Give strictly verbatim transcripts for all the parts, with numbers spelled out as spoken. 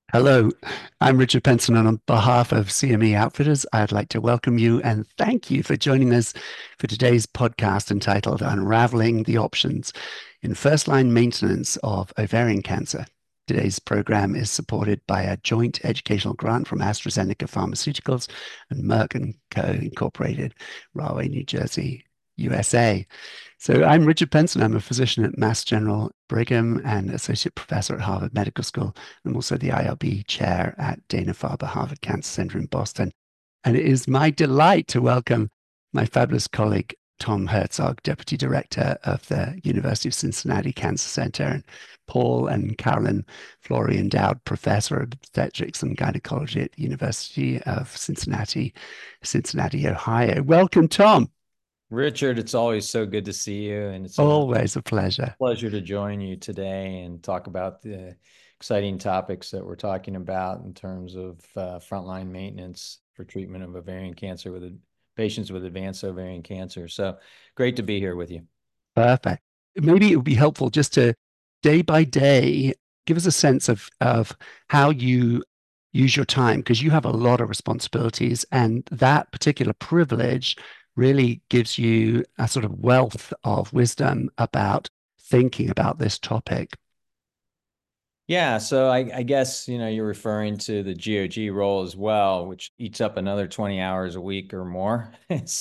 Hello, I'm Richard Penson, and on behalf of C M E Outfitters, I'd like to welcome you and thank you for joining us for today's podcast entitled Unraveling the Options in First-Line Maintenance of Ovarian Cancer. Today's program is supported by a joint educational grant from AstraZeneca Pharmaceuticals and Merck and Co. Incorporated, Rahway, New Jersey, U S A. So I'm Richard Penson. I'm a physician at Mass General Brigham and associate professor at Harvard Medical School. I'm also the I R B chair at Dana-Farber Harvard Cancer Center in Boston. And it is my delight to welcome my fabulous colleague, Tom Herzog, Deputy Director of the University of Cincinnati Cancer Center, and Paul and Carolyn Flory, endowed professor of obstetrics and gynecology at the University of Cincinnati, Cincinnati, Ohio. Welcome, Tom. Richard, it's always so good to see you, and it's a Always a pleasure. pleasure to join you today and talk about the exciting topics that we're talking about in terms of uh, frontline maintenance for treatment of ovarian cancer with patients with advanced ovarian cancer. So great to be here with you. Perfect. Maybe it would be helpful just to day by day give us a sense of of how you use your time, because you have a lot of responsibilities, and that particular privilege really gives you a sort of wealth of wisdom about thinking about this topic. Yeah, so I, I guess you know you're referring to the G O G role as well, which eats up another twenty hours a week or more.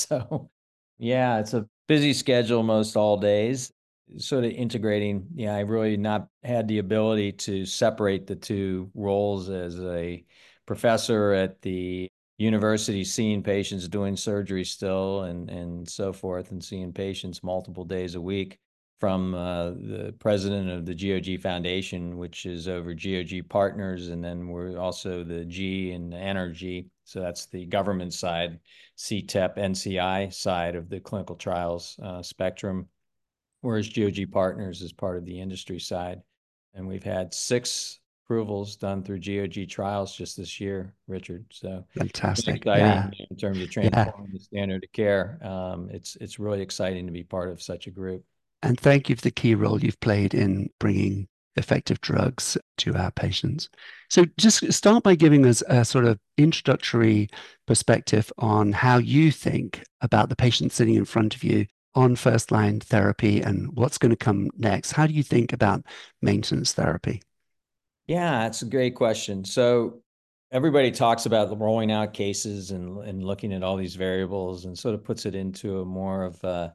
So yeah, it's a busy schedule most all days. Sort of integrating, yeah, I really not had the ability to separate the two roles as a professor at the university, seeing patients, doing surgery still, and and so forth, and seeing patients multiple days a week from uh, the president of the G O G Foundation, which is over G O G Partners, and then we're also the G and the Energy. So that's the government side, C T E P, N C I side of the clinical trials uh, spectrum, whereas G O G Partners is part of the industry side. And we've had six approvals done through G O G trials just this year, Richard. So really Fantastic. Yeah. exciting in terms of Yeah. transforming the standard of care. Um, it's it's really exciting to be part of such a group. And thank you for the key role you've played in bringing effective drugs to our patients. So, just start by giving us a sort of introductory perspective on how you think about the patient sitting in front of you on first line therapy and what's going to come next. How do you think about maintenance therapy? Yeah, that's a great question. So everybody talks about rolling out cases and and looking at all these variables and sort of puts it into a more of a,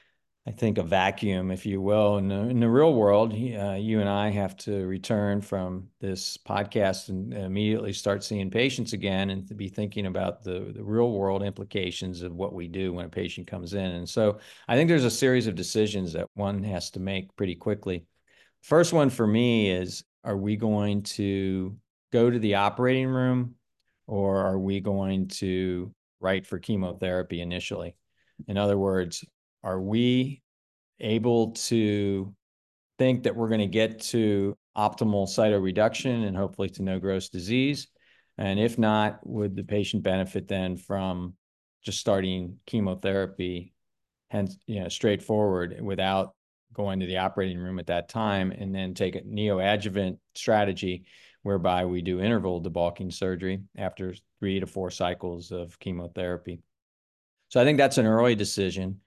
I think, a vacuum, if you will. In the, in the real world, uh, you and I have to return from this podcast and immediately start seeing patients again and to be thinking about the, the real world implications of what we do when a patient comes in. And so I think there's a series of decisions that one has to make pretty quickly. First one for me is, are we going to go to the operating room or are we going to write for chemotherapy initially? In other words, are we able to think that we're going to get to optimal cytoreduction and hopefully to no gross disease? And if not, would the patient benefit then from just starting chemotherapy, hence, you know, straightforward without going to the operating room at that time, and then take a neoadjuvant strategy whereby we do interval debulking surgery after three to four cycles of chemotherapy. So I think that's an early decision.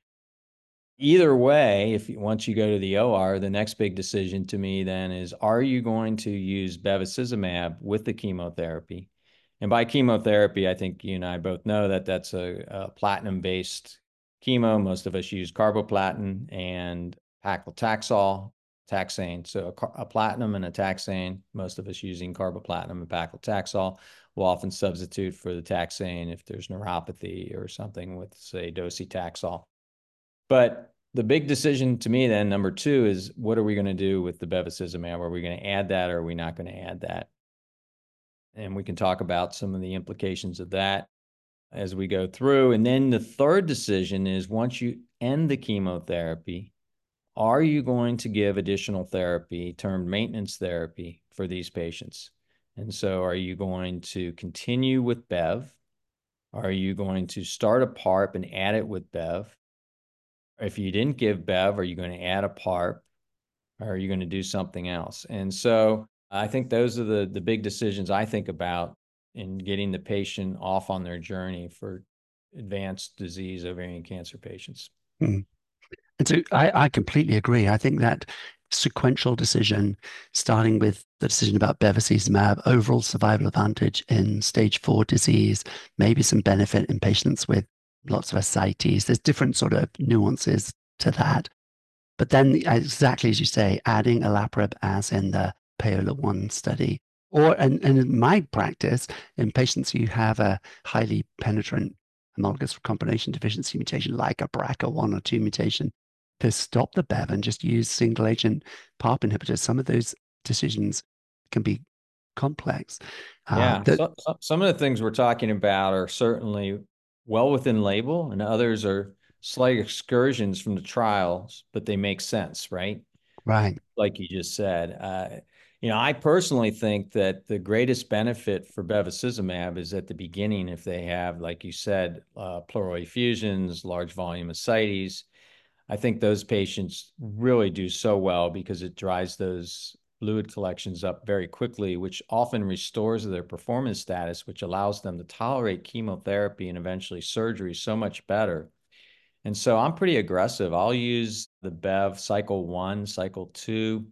Either way, if once you go to the O R, the next big decision to me then is, are you going to use bevacizumab with the chemotherapy? And by chemotherapy, I think you and I both know that that's a, a platinum-based chemo. Most of us use carboplatin and paclitaxel, taxane. So a, a platinum and a taxane, most of us using carboplatin and paclitaxel. We'll often substitute for the taxane if there's neuropathy or something with, say, docetaxel. But the big decision to me then, number two, is what are we going to do with the bevacizumab? Are we going to add that or are we not going to add that? And we can talk about some of the implications of that as we go through. And then the third decision is, once you end the chemotherapy, are you going to give additional therapy, termed maintenance therapy, for these patients? And so are you going to continue with Bev? Are you going to start a PARP and add it with Bev? If you didn't give Bev, are you going to add a PARP? Or are you going to do something else? And so I think those are the the big decisions I think about in getting the patient off on their journey for advanced disease ovarian cancer patients. Hmm. And so I, I completely agree. I think that sequential decision, starting with the decision about bevacizumab, overall survival advantage in stage four disease, maybe some benefit in patients with lots of ascites. There's different sort of nuances to that. But then, exactly as you say, adding olaparib as in the Payola one study, or and, and in my practice, in patients who have a highly penetrant homologous recombination deficiency mutation, like a B R C A one or two mutation, to stop the Bev and just use single agent PARP inhibitors. Some of those decisions can be complex. Uh, Yeah, that so, so- some of the things we're talking about are certainly well within label, and others are slight excursions from the trials, but they make sense, right? right, Like you just said. Uh, you know, I personally think that the greatest benefit for bevacizumab is at the beginning if they have, like you said, uh, pleural effusions, large volume ascites. I think those patients really do so well because it dries those fluid collections up very quickly, which often restores their performance status, which allows them to tolerate chemotherapy and eventually surgery so much better. And so I'm pretty aggressive. I'll use the Bev cycle one, cycle two.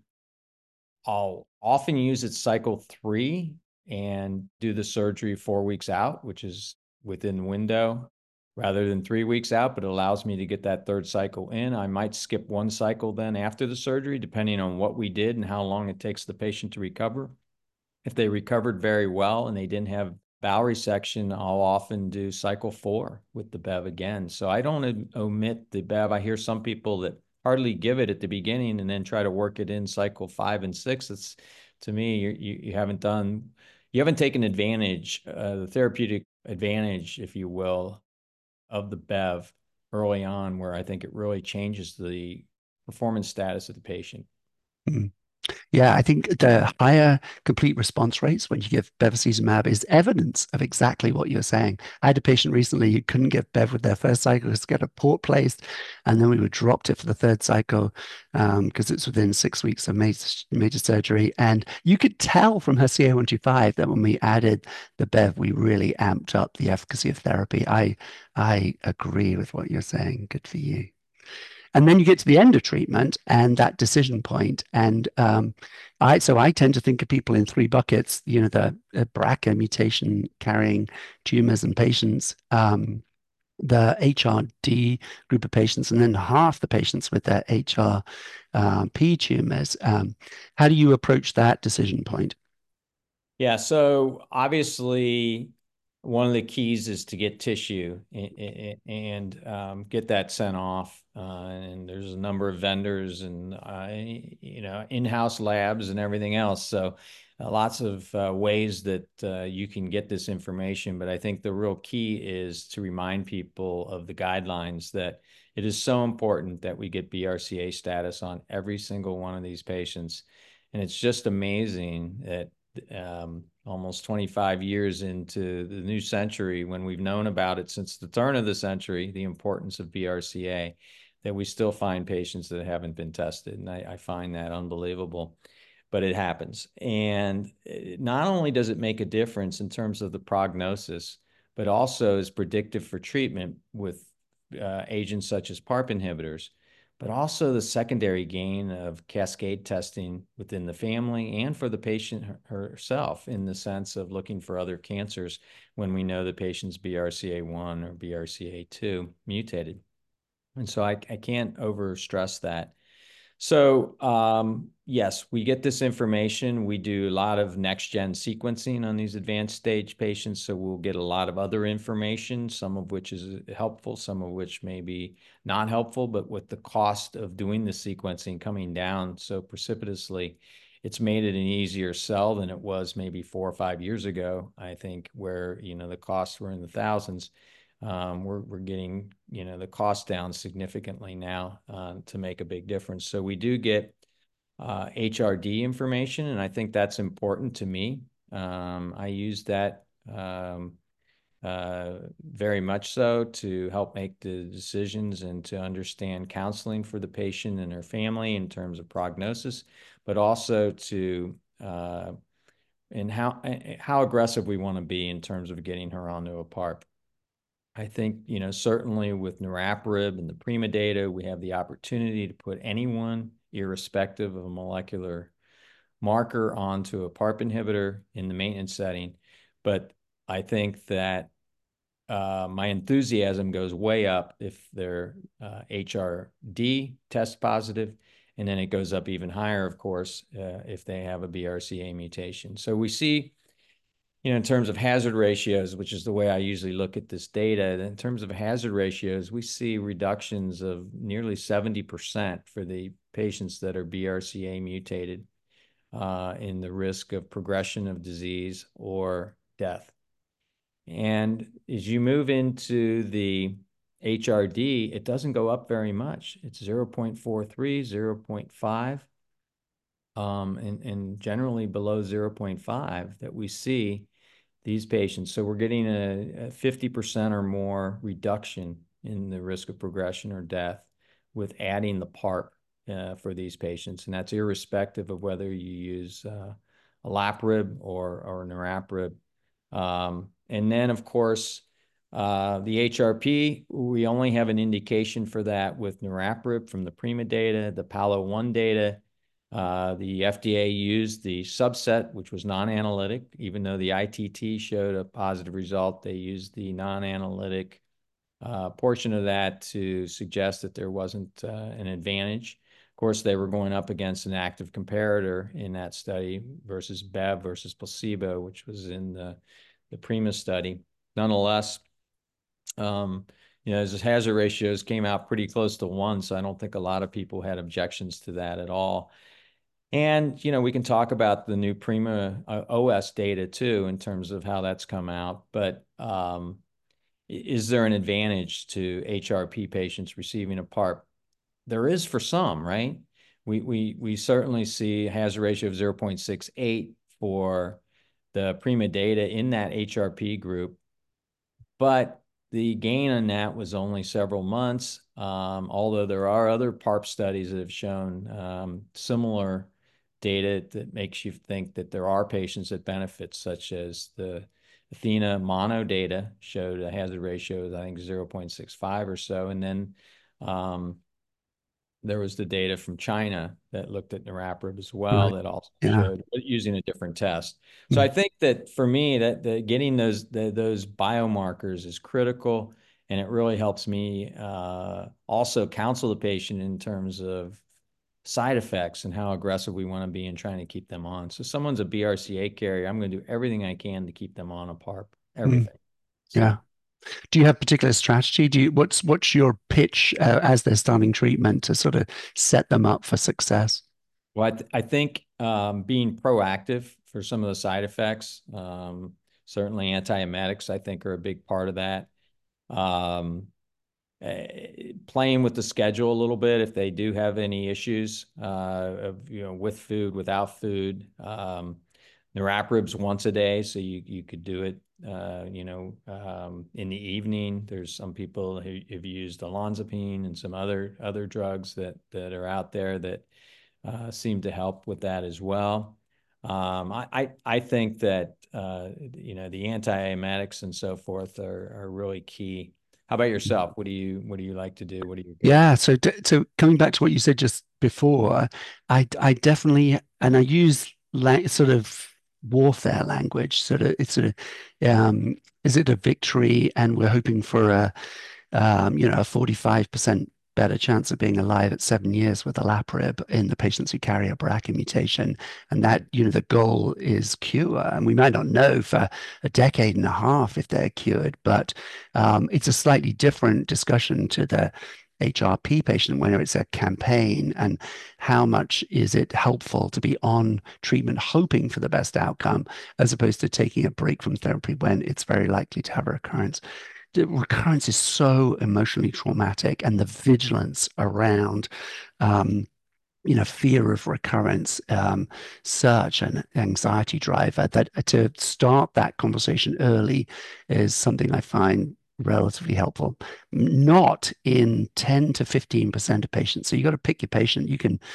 I'll often use it cycle three and do the surgery four weeks out, which is within the window rather than three weeks out, but it allows me to get that third cycle in. I might skip one cycle then after the surgery, depending on what we did and how long it takes the patient to recover. If they recovered very well and they didn't have bowel resection, I'll often do cycle four with the Bev again. So I don't omit the Bev. I hear some people that hardly give it at the beginning and then try to work it in cycle five and six. It's to me, you you, you haven't done, you haven't taken advantage, uh, the therapeutic advantage, if you will, of the Bev early on, where I think it really changes the performance status of the patient. mm. Yeah, I think the higher complete response rates when you give bevacizumab is evidence of exactly what you're saying. I had a patient recently who couldn't get Bev with their first cycle, just get a port placed, and then we would dropped it for the third cycle because um, it's within six weeks of major, major surgery. And you could tell from her C A one twenty-five that when we added the Bev, we really amped up the efficacy of therapy. I I agree with what you're saying. Good for you. And then you get to the end of treatment and that decision point. And um, I so I tend to think of people in three buckets. You know, the, the B R C A mutation carrying tumors and patients, um, the H R D group of patients, and then half the patients with their H R P tumors. Um, how do you approach that decision point? Yeah, so obviously one of the keys is to get tissue and, and um, get that sent off. Uh, and there's a number of vendors and uh, you know in-house labs and everything else. So uh, lots of uh, ways that uh, you can get this information. But I think the real key is to remind people of the guidelines that it is so important that we get B R C A status on every single one of these patients. And it's just amazing that um, almost twenty-five years into the new century, when we've known about it since the turn of the century, the importance of B R C A, that we still find patients that haven't been tested. And I, I find that unbelievable, but it happens. And it, not only does it make a difference in terms of the prognosis, but also is predictive for treatment with uh, agents such as PARP inhibitors, but also the secondary gain of cascade testing within the family and for the patient herself, in the sense of looking for other cancers when we know the patient's B R C A one or B R C A two mutated. And so I, I can't overstress that. So, um, yes, we get this information. We do a lot of next-gen sequencing on these advanced stage patients, so we'll get a lot of other information, some of which is helpful, some of which may be not helpful, but with the cost of doing the sequencing coming down so precipitously, it's made it an easier sell than it was maybe four or five years ago, I think, where, you know, the costs were in the thousands. Um, we're, we're getting, you know, the cost down significantly now uh, to make a big difference. So we do get uh, H R D information, and I think that's important to me. Um, I use that um, uh, very much so to help make the decisions and to understand counseling for the patient and their family in terms of prognosis, but also to uh, and how how aggressive we want to be in terms of getting her onto a PARP. I think, you know, certainly with niraparib and the PRIMA data, we have the opportunity to put anyone, irrespective of a molecular marker, onto a PARP inhibitor in the maintenance setting. But I think that uh, my enthusiasm goes way up if they're uh, H R D test positive, and then it goes up even higher, of course, uh, if they have a B R C A mutation. So we see, you know, in terms of hazard ratios, which is the way I usually look at this data, in terms of hazard ratios, we see reductions of nearly seventy percent for the patients that are B R C A mutated uh, in the risk of progression of disease or death. And as you move into the H R D, it doesn't go up very much. It's zero point four three, zero point five, um, and, and generally below zero point five that we see these patients. So we're getting a, a fifty percent or more reduction in the risk of progression or death with adding the PARP uh, for these patients. And that's irrespective of whether you use uh, olaparib or, or niraparib. Um, and then, of course, uh, the H R P, we only have an indication for that with niraparib from the PRIMA data, the PALO one data. Uh, the F D A used the subset, which was non-analytic. Even though the I T T showed a positive result, they used the non-analytic uh, portion of that to suggest that there wasn't uh, an advantage. Of course, they were going up against an active comparator in that study versus Bev versus placebo, which was in the, the PRIMA study. Nonetheless, um, you know, his hazard ratios came out pretty close to one, so I don't think a lot of people had objections to that at all. And, you know, we can talk about the new PRIMA uh, O S data too, in terms of how that's come out. But um, is there an advantage to H R P patients receiving a PARP? There is for some, right? We, we, we certainly see a hazard ratio of zero point six eight for the PRIMA data in that H R P group. But the gain on that was only several months, um, although there are other PARP studies that have shown um, similar data that makes you think that there are patients that benefit, such as the Athena mono data showed a hazard ratio of, I think, zero point six five or so. And then um, there was the data from China that looked at niraparib as well, Right. that also Yeah. showed using a different test. So I Mm. think that for me, that the, getting those the, those biomarkers is critical, and it really helps me uh, also counsel the patient in terms of side effects and how aggressive we want to be in trying to keep them on. So someone's a B R C A carrier, I'm going to do everything I can to keep them on a PARP, Mm. everything. Yeah. So. Do you have particular strategy? Do you what's what's your pitch uh, as they're starting treatment to sort of set them up for success? Well, I, th I think um, being proactive for some of the side effects, um, certainly antiemetics, I think, are a big part of that. Um, eh, playing with the schedule a little bit if they do have any issues uh, of, you know, with food, without food. Um, niraparib's once a day, so you you could do it, uh, you know, um, in the evening. There's some people who have used olanzapine and some other other drugs that that are out there that uh, seem to help with that as well. Um, I, I, I think that, uh, you know, the antiemetics and so forth are, are really key. How about yourself? What do you, what do you like to do? What do you go? Yeah, so d- so coming back to what you said just before, I I definitely and I use la sort of warfare language. Sort of it's sort of um, is it a victory? And we're hoping for a um, you know a forty-five percent better chance of being alive at seven years with olaparib in the patients who carry a B R C A mutation, and that you know the goal is cure. And we might not know for a decade and a half if they're cured, but um, it's a slightly different discussion to the H R P patient when it's a campaign, and how much is it helpful to be on treatment hoping for the best outcome as opposed to taking a break from therapy when it's very likely to have a recurrence. The recurrence is so emotionally traumatic, and the vigilance around um, you know, fear of recurrence, um, such an anxiety driver that to start that conversation early is something I find relatively helpful. Not in ten to fifteen percent of patients. So you got to pick your patient. You can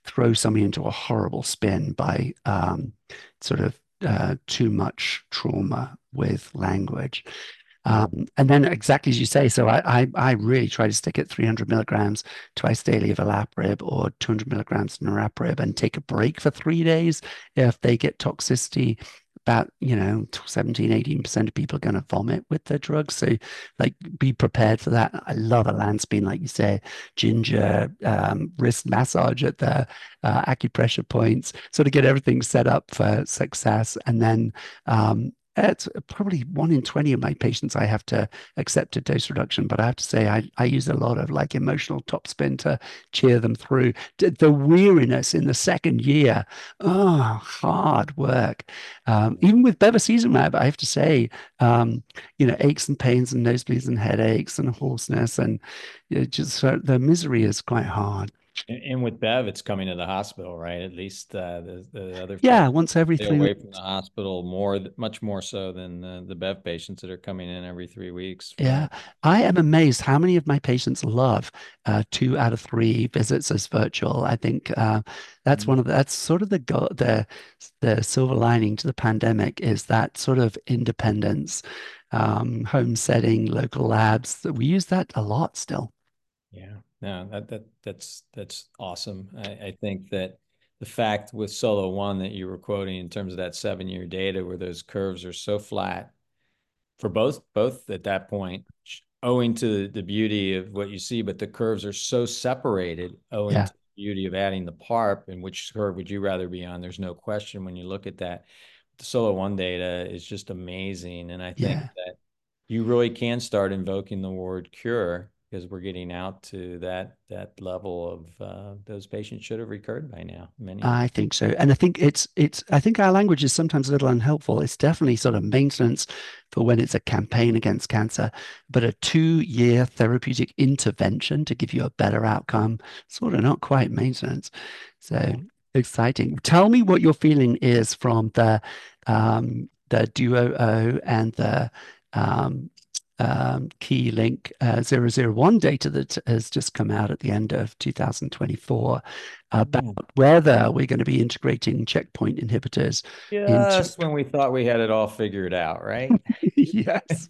throw somebody into a horrible spin by um, sort of uh, too much trauma with language. Yeah. Um, and then exactly as you say, so I, I, I really try to stick at three hundred milligrams twice daily of olaparib or two hundred milligrams of niraparib and take a break for three days if they get toxicity. About, you know, seventeen, eighteen percent of people are going to vomit with their drugs. So, like, be prepared for that. I love olanzapine, like you say, ginger, um, wrist massage at the uh, acupressure points, sort of get everything set up for success. And then, um, it's probably one in twenty of my patients I have to accept a dose reduction, but I have to say I, I use a lot of like emotional topspin to cheer them through. The weariness in the second year, oh, hard work. Um, even with bevacizumab, I have to say, um, you know, aches and pains and nosebleeds and headaches and hoarseness and it just uh, the misery is quite hard. And, and with Bev, it's coming to the hospital, right? At least uh, the the other folks Yeah, once every stay three away from the weeks. hospital more, much more so than uh, the Bev patients that are coming in every three weeks. Yeah, Uh, I am amazed how many of my patients love uh, two out of three visits as virtual. I think uh, that's one of the, that's sort of the go the the silver lining to the pandemic is that sort of independence, um, home setting, local labs. We use that a lot still. Yeah, no, that that that's that's awesome. I, I think that the fact with Solo One that you were quoting in terms of that seven year data where those curves are so flat for both both at that point, owing to the beauty of what you see, but the curves are so separated owing Yeah, to the beauty of adding the PARP. And which curve would you rather be on? There's no question when you look at that. The Solo One data is just amazing, and I think yeah. that you really can start invoking the word cure because we're getting out to that that level of uh, those patients should have recurred by now, many of them. I think so. And I think it's it's I think our language is sometimes a little unhelpful. It's definitely sort of maintenance for when it's a campaign against cancer, but a two-year therapeutic intervention to give you a better outcome, sort of not quite maintenance. So Yeah. exciting. Tell me what your feeling is from the um the Duo O and the um um, key link uh, zero zero one data that has just come out at the end of two thousand twenty-four about Yeah. whether we're going to be integrating checkpoint inhibitors into. Just when we thought we had it all figured out, right? Yes.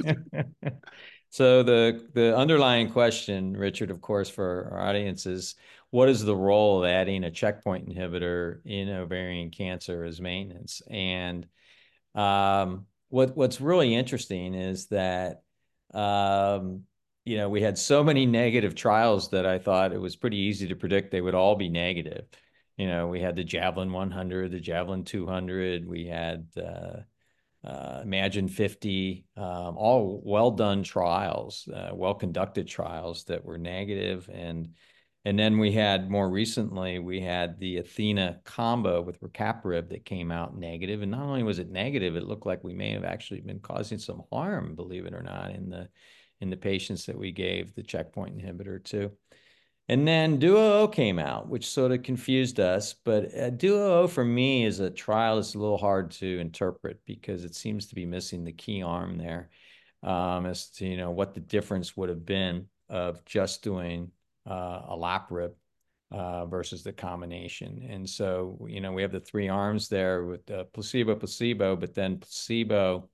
So the the underlying question, Richard, of course, for our audience is what is the role of adding a checkpoint inhibitor in ovarian cancer as maintenance? And um, what what's really interesting is that um, you know, we had so many negative trials that I thought it was pretty easy to predict they would all be negative. You know, we had the Javelin one hundred, the Javelin two hundred, we had uh, uh, Imagine fifty, um, all well done trials, uh, well conducted trials that were negative. And and then we had more recently, we had the Athena combo with rucaparib that came out negative. And not only was it negative, it looked like we may have actually been causing some harm, believe it or not, in the in the patients that we gave the checkpoint inhibitor to. And then Duo O came out, which sort of confused us. But uh, Duo O for me is a trial that's a little hard to interpret because it seems to be missing the key arm there um, as to, you know, what the difference would have been of just doing uh, olaparib uh, versus the combination. And so, you know, we have the three arms there with uh, placebo, placebo, but then placebo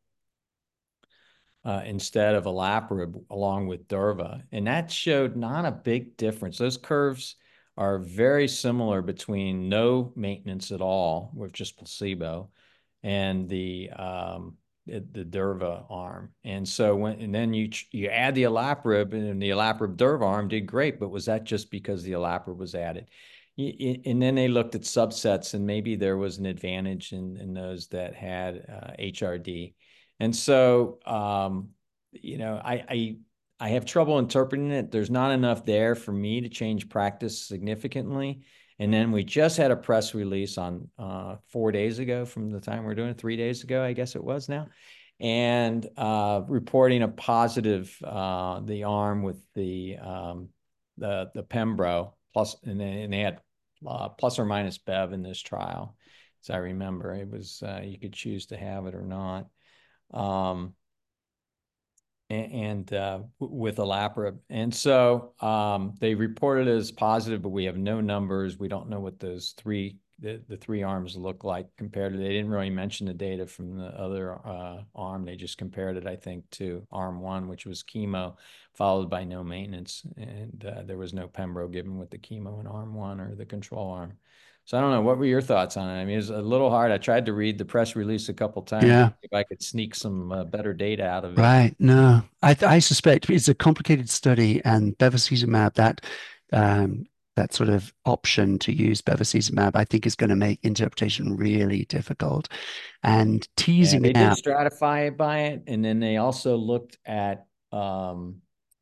uh, instead of olaparib along with durva. And that showed not a big difference. Those curves are very similar between no maintenance at all with just placebo and the um, the, the durva arm. And so when and then you you add the olaparib and the olaparib durva arm did great, but was that just because the olaparib was added? And then they looked at subsets and maybe there was an advantage in, in those that had uh, H R D. And so, um, you know, I, I I have trouble interpreting it. There's not enough there for me to change practice significantly. And then we just had a press release on uh, four days ago from the time we're doing it, three days ago, I guess it was now, and uh, reporting a positive, uh, the arm with the um, the the Pembro plus, and then and they had uh, plus or minus Bev in this trial, as I remember. It was uh, you could choose to have it or not. Um, and uh, with olaparib. And so um, they reported it as positive, but we have no numbers. We don't know what those three the, the three arms look like compared to. They didn't really mention the data from the other uh, arm. They just compared it, I think, to arm one, which was chemo, followed by no maintenance, and uh, there was no pembro given with the chemo in arm one or the control arm. So I don't know. What were your thoughts on it? I mean, it was a little hard. I tried to read the press release a couple times, Yeah. if I could sneak some uh, better data out of it. Right. No, I I suspect it's a complicated study, and bevacizumab, that um, that sort of option to use bevacizumab, I think is going to make interpretation really difficult. And Yeah, teasing they did out, stratify it by it, and then they also looked at um,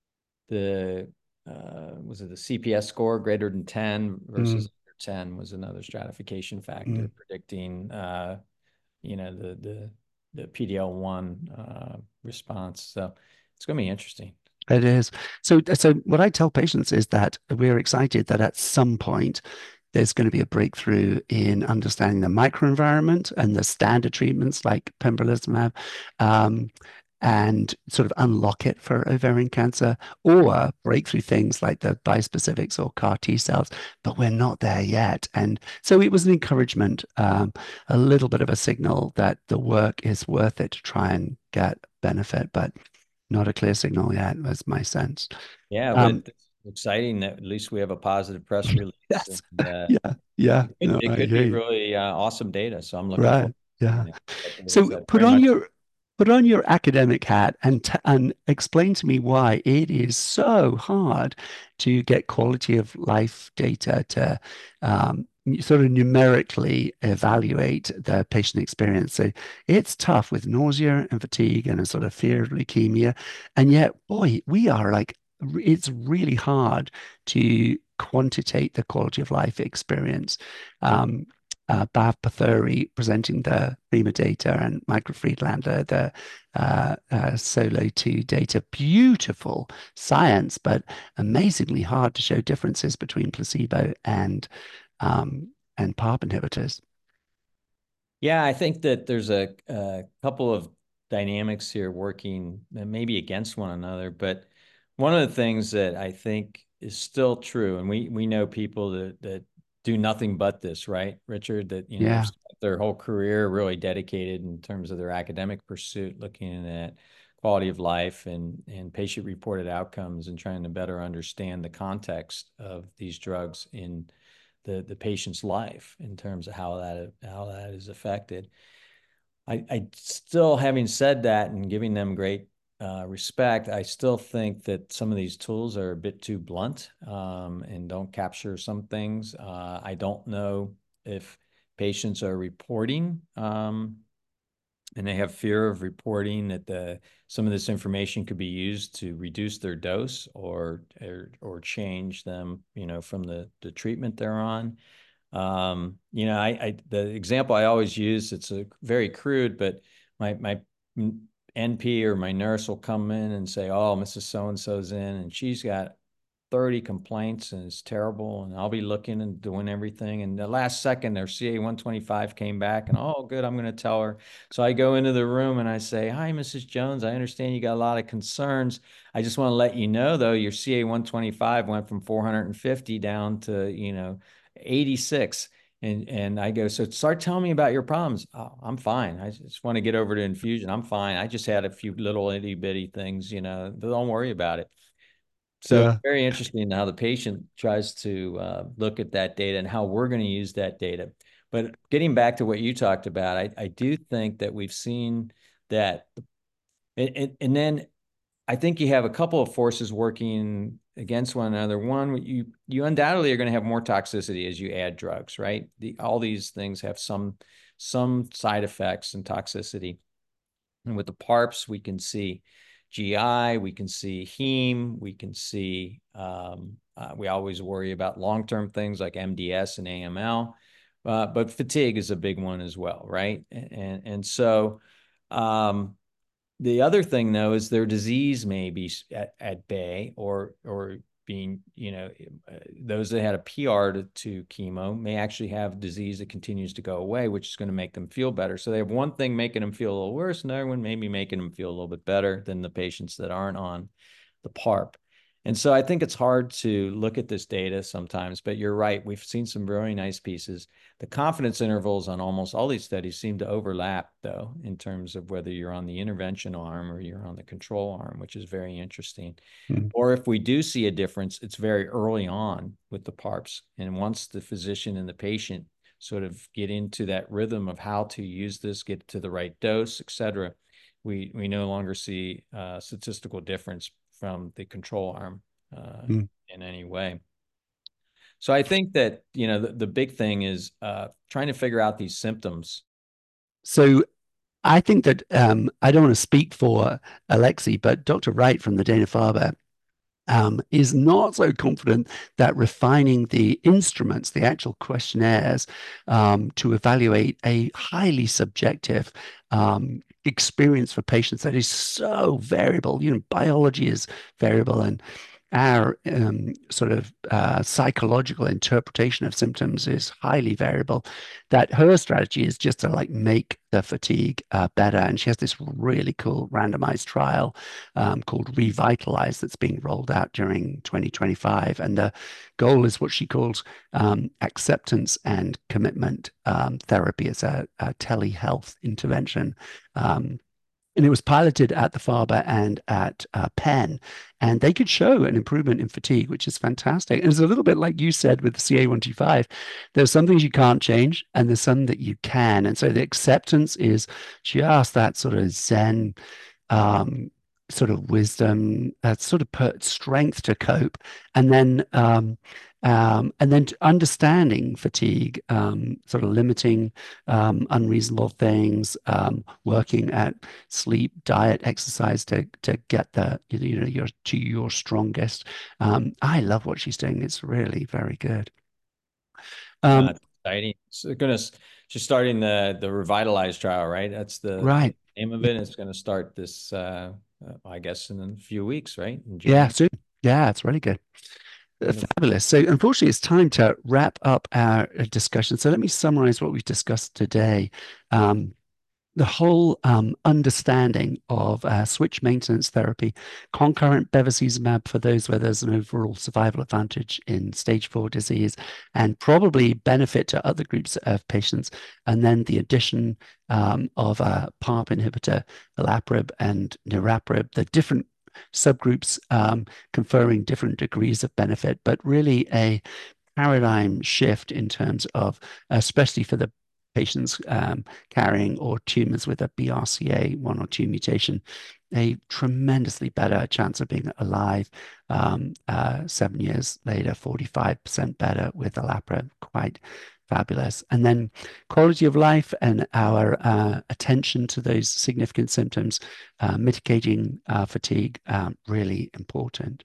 the uh, was it the C P S score greater than ten mm, versus under ten was another stratification factor mm, predicting uh, you know the the the P D L one uh, response. So it's going to be interesting. it is. So, so what I tell patients is that we're excited that at some point there's going to be a breakthrough in understanding the microenvironment and the standard treatments like pembrolizumab, um, and sort of unlock it for ovarian cancer, or breakthrough things like the bispecifics or CAR T cells. But we're not there yet. And so it was an encouragement, um, a little bit of a signal that the work is worth it to try and get benefit, but not a clear signal yet, was my sense. Yeah, but Um, it's exciting that at least we have a positive press release, yes, and uh, yeah, yeah, it could, no, it I could hear be you. really uh, awesome data. So I'm looking Right. forward to Yeah. seeing it, that data So set. put Very on much. your put on your academic hat and t and explain to me why it is so hard to get quality of life data to um, sort of numerically evaluate the patient experience. So it's tough with nausea and fatigue and a sort of fear of leukemia, and yet, boy, we are like it's really hard to quantitate the quality of life experience. Um, uh, Bhav Pathuri presenting the Prima data and Michael Friedlander the uh, uh, Solo two data. Beautiful science, but amazingly hard to show differences between placebo and um, and PARP inhibitors. Yeah, I think that there's a, a couple of dynamics here working maybe against one another, but one of the things that I think is still true, and we we know people that that do nothing but this, right, Richard? That you know they've Yeah, spent their whole career really dedicated in terms of their academic pursuit, looking at quality of life and and patient reported outcomes and trying to better understand the context of these drugs in the the patient's life in terms of how that how that is affected. I, I still, having said that and giving them great uh, respect, I still think that some of these tools are a bit too blunt um, and don't capture some things. Uh, I don't know if patients are reporting um, and they have fear of reporting that the some of this information could be used to reduce their dose or or, or change them, you know, from the the treatment they're on. Um, you know, I, I the example I always use, it's a very crude, but my my N P or my nurse will come in and say, "Oh, Missus So and so's in, and she's got thirty complaints and it's terrible." And I'll be looking and doing everything. And the last second, their C A one twenty-five came back, and oh, good, I'm going to tell her. So I go into the room and I say, "Hi, Missus Jones. I understand you got a lot of concerns. I just want to let you know, though, your C A one twenty-five went from four hundred fifty down to, you know, eighty-six." And and I go, "So start telling me about your problems." "Oh, I'm fine. I just want to get over to infusion. I'm fine. I just had a few little itty bitty things, you know, don't worry about it." So it's yeah, very interesting how the patient tries to uh, look at that data and how we're going to use that data. But getting back to what you talked about, I, I do think that we've seen that, and, and then I think you have a couple of forces working against one another. One, you you undoubtedly are going to have more toxicity as you add drugs, right? The, all these things have some some side effects and toxicity. And with the PARPs, we can see G I, we can see heme, we can see, um, uh, we always worry about long-term things like M D S and A M L, uh, but fatigue is a big one as well, right? And, and so um, the other thing, though, is their disease may be at, at bay or, or being, you know, those that had a P R to, to chemo may actually have disease that continues to go away, which is going to make them feel better. So they have one thing making them feel a little worse, another one maybe making them feel a little bit better than the patients that aren't on the PARP. And so I think it's hard to look at this data sometimes, but you're right. We've seen some really nice pieces. The confidence intervals on almost all these studies seem to overlap, though, in terms of whether you're on the intervention arm or you're on the control arm, which is very interesting. Mm. Or if we do see a difference, it's very early on with the PARPs. And once the physician and the patient sort of get into that rhythm of how to use this, get to the right dose, et cetera, we, we no longer see a statistical difference from the control arm uh, mm. in any way. So I think that, you know, the, the big thing is uh, trying to figure out these symptoms. So I think that um, I don't want to speak for Alexey, but Doctor Wright from the Dana-Farber um, is not so confident that refining the instruments, the actual questionnaires, um, to evaluate a highly subjective um, experience for patients that is so variable. You know, biology is variable, and our um, sort of uh, psychological interpretation of symptoms is highly variable, that her strategy is just to like make the fatigue uh, better. And she has this really cool randomized trial um, called Revitalize that's being rolled out during twenty twenty-five. And the goal is what she calls um, acceptance and commitment um, therapy. It's a, a telehealth intervention. Um, And it was piloted at the Farber and at uh, Penn, and they could show an improvement in fatigue, which is fantastic. And it's a little bit like you said with the C A one twenty-five. There's some things you can't change, and there's some that you can. And so the acceptance is just that sort of Zen um, sort of wisdom, that sort of per strength to cope, and then um, um, and then understanding fatigue, um, sort of limiting um, unreasonable things, um, working at sleep, diet, exercise to to get the you know your to your strongest. Um, I love what she's doing. It's really very good. Um, uh, exciting. So gonna she's starting the the Revitalize trial, right? That's the, right. the name of it. It's going to start this, uh, uh, I guess, in a few weeks, right? In yeah, soon. Yeah, it's really good. Fabulous. So unfortunately, it's time to wrap up our discussion. So let me summarize what we've discussed today. Um, the whole um, understanding of uh, switch maintenance therapy, concurrent bevacizumab for those where there's an overall survival advantage in stage four disease, and probably benefit to other groups of patients, and then the addition um, of a PARP inhibitor, olaparib and niraparib, the different subgroups um, conferring different degrees of benefit, but really a paradigm shift in terms of, especially for the patients um, carrying or tumors with a B R C A one or two mutation, a tremendously better chance of being alive um, uh, seven years later, forty-five percent better with olaparib, quite fabulous. And then quality of life and our uh, attention to those significant symptoms, uh, mitigating uh, fatigue, um, really important.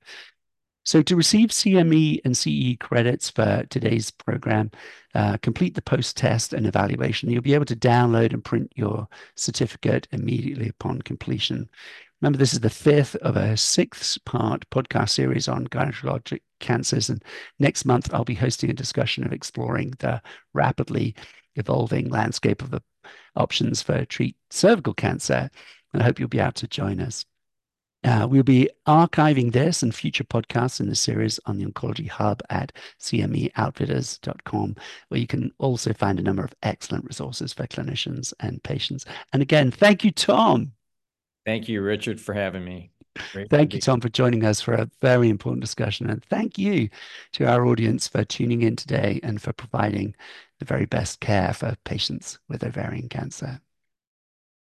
So to receive C M E and C E credits for today's program, uh, complete the post-test and evaluation. You'll be able to download and print your certificate immediately upon completion. Remember, this is the fifth of a six-part podcast series on gynecologic cancers. And next month, I'll be hosting a discussion of exploring the rapidly evolving landscape of the options for treat cervical cancer. And I hope you'll be able to join us. Uh, we'll be archiving this and future podcasts in the series on the Oncology Hub at c m e outfitters dot com, where you can also find a number of excellent resources for clinicians and patients. And again, thank you, Tom. Thank you, Richard, for having me. Great thank you, Tom, for joining us for a very important discussion. And thank you to our audience for tuning in today and for providing the very best care for patients with ovarian cancer.